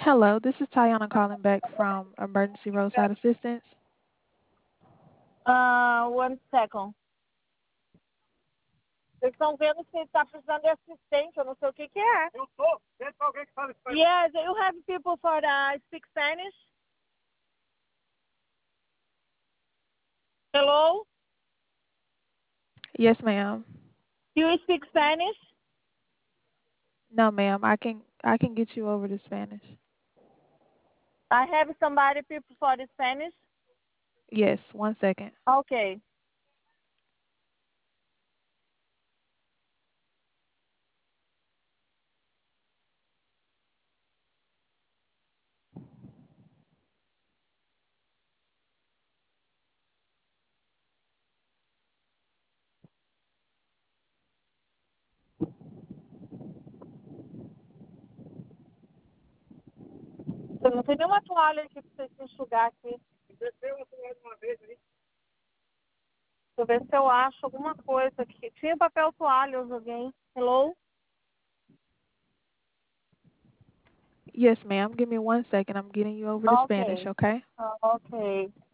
Hello, this is Tayana calling back from Emergency Roadside Assistance. One second. Eles estão vendo se ele está precisando de assistente, eu não sei o que é. Eu tô. Tem alguém que fala espanhol? Yes, you have people for speak Spanish? Hello? Yes, ma'am. Do you speak Spanish? No, ma'am. I can get you over to Spanish. I have somebody people for the Spanish. Yes, one second. Okay. Eu não tenho nenhuma toalha aqui para vocês se enxugar aqui. Desceu uma toalha de uma vez aí. Deixa eu ver se eu acho alguma coisa aqui. Tinha papel toalha, eu joguei. Hello? Yes, ma'am. Give me one second. I'm getting you over to Spanish, Okay. okay? Okay.